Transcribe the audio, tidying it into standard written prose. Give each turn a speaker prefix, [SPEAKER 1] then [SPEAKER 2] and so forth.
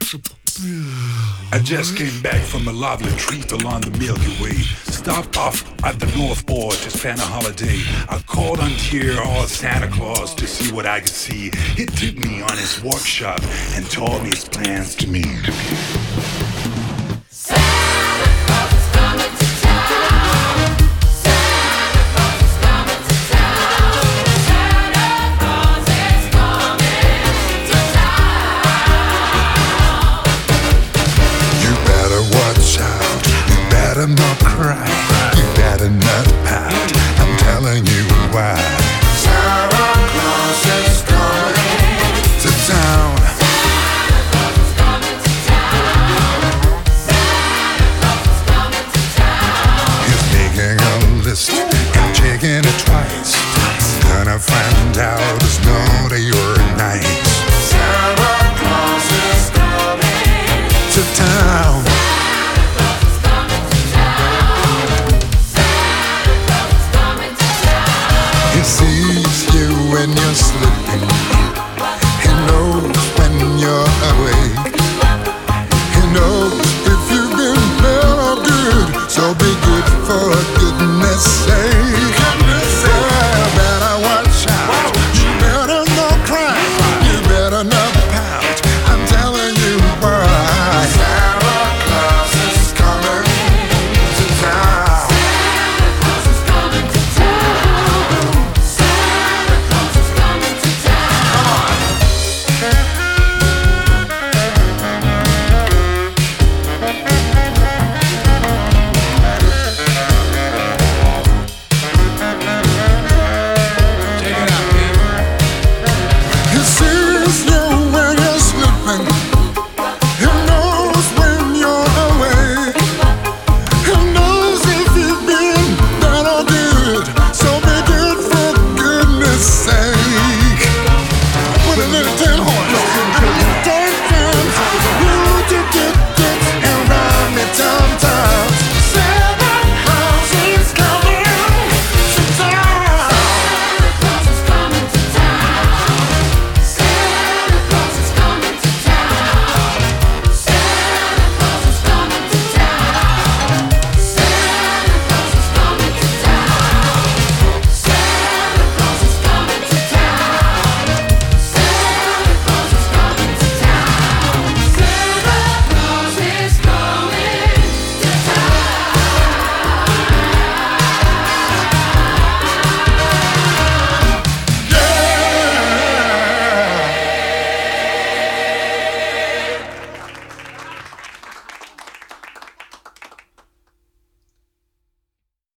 [SPEAKER 1] I just came back from a lovely trip along the Milky Way. Stopped off at the North Pole to spend a holiday. I called on here all Santa Claus to see what I could see. He took me on his workshop and told me his plans to me.
[SPEAKER 2] You better not cry, you better not pout. I'm telling you why. Santa Claus is coming to town.
[SPEAKER 3] Santa Claus is coming to town. Santa Claus is coming to town.
[SPEAKER 2] He's making a list and checking it twice. Gonna find out it's naughty or nice. Santa Claus is coming to town. He sees you when you're sleeping. He knows when you're awake. He knows if you've been bad or good. So be good for goodness sake. You better watch out. You better not cry. You better not pout. I'm telling you why. Santa Claus is coming to town.
[SPEAKER 3] Santa Claus is coming to town. Santa Claus is coming to town.
[SPEAKER 1] Check it out, man.
[SPEAKER 2] He sees you when you're sleeping. He knows when you're awake. He knows if you've been bad or good. So be good for goodness sake. With a little tin horn.